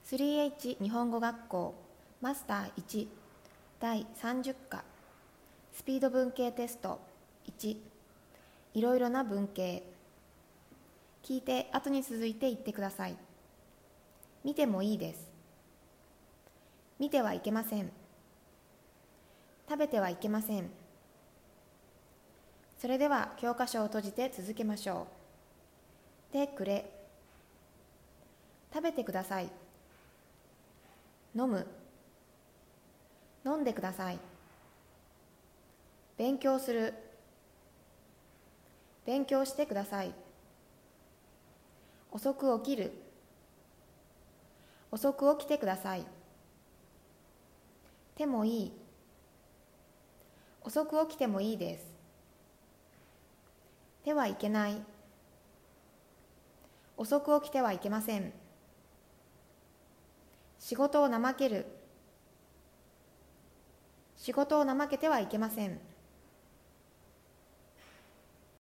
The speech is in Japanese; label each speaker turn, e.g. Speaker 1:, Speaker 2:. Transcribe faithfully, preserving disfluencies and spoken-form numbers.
Speaker 1: スリーエイチ 日本語学校マスターいちだいさんじゅっ課スピード文系テストいちいろいろな文系聞いて後に続いて言ってください。見てもいいです。見てはいけません。食べてはいけません。それでは教科書を閉じて続けましょう。でくれ。食べてください。飲む。飲んでください。勉強する。勉強してください。遅く起きる。遅く起きてください。てもいい。遅く起きてもいいです。てはいけない。遅く起きてはいけません。仕事を怠ける。仕事を怠けてはいけません。